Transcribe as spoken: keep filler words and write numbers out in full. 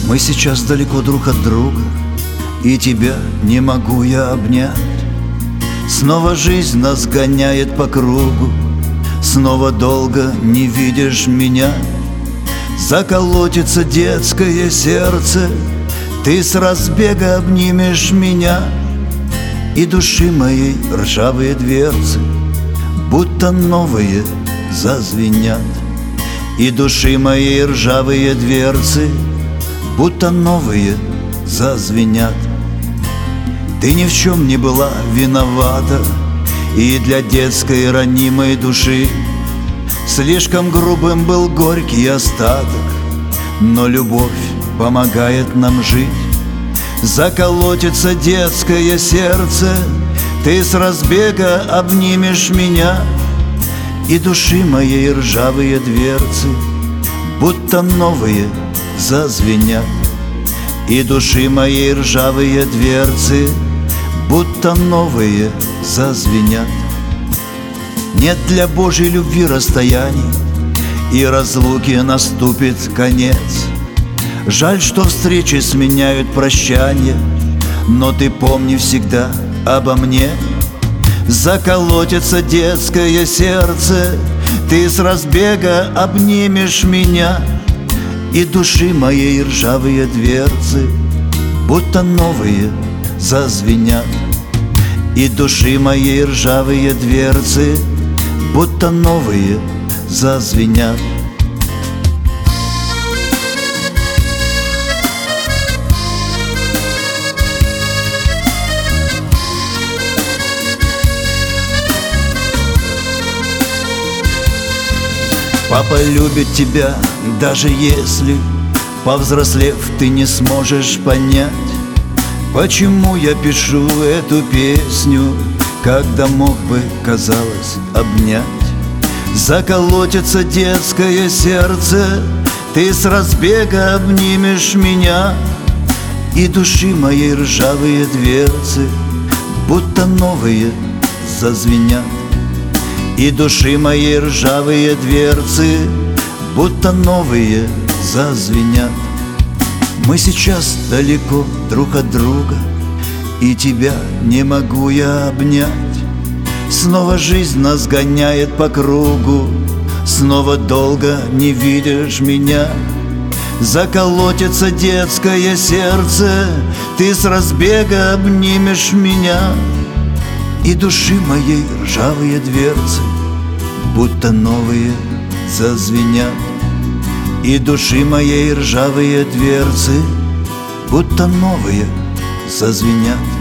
Мы сейчас далеко друг от друга, и тебя не могу я обнять. Снова жизнь нас гоняет по кругу, снова долго не видишь меня. Заколотится детское сердце, ты с разбега обнимешь меня. И души моей ржавые дверцы будто новые зазвенят. И души моей ржавые дверцы будто новые зазвенят. Ты ни в чем не была виновата, и для детской ранимой души слишком грубым был горький остаток, но любовь помогает нам жить. Заколотится детское сердце, ты с разбега обнимешь меня. И души моей ржавые дверцы будто новые зазвенят. И души моей ржавые дверцы будто новые зазвенят. Нет для Божьей любви расстояний, и разлуки наступит конец. Жаль, что встречи сменяют прощанье, но ты помни всегда обо мне. Заколотится детское сердце, ты с разбега обнимешь меня. И души моей ржавые дверцы будто новые зазвенят. И души моей ржавые дверцы будто новые зазвенят. Папа любит тебя, даже если, повзрослев, ты не сможешь понять, почему я пишу эту песню, когда мог бы, казалось, обнять. Заколотится детское сердце, ты с разбега обнимешь меня. И души моей ржавые дверцы будто новые зазвенят. И души моей ржавые дверцы будто новые зазвенят. Мы сейчас далеко друг от друга, и тебя не могу я обнять. Снова жизнь нас гоняет по кругу, снова долго не видишь меня. Заколотится детское сердце, ты с разбега обнимешь меня. И души моей ржавые дверцы будто новые зазвенят. И души моей ржавые дверцы будто новые зазвенят.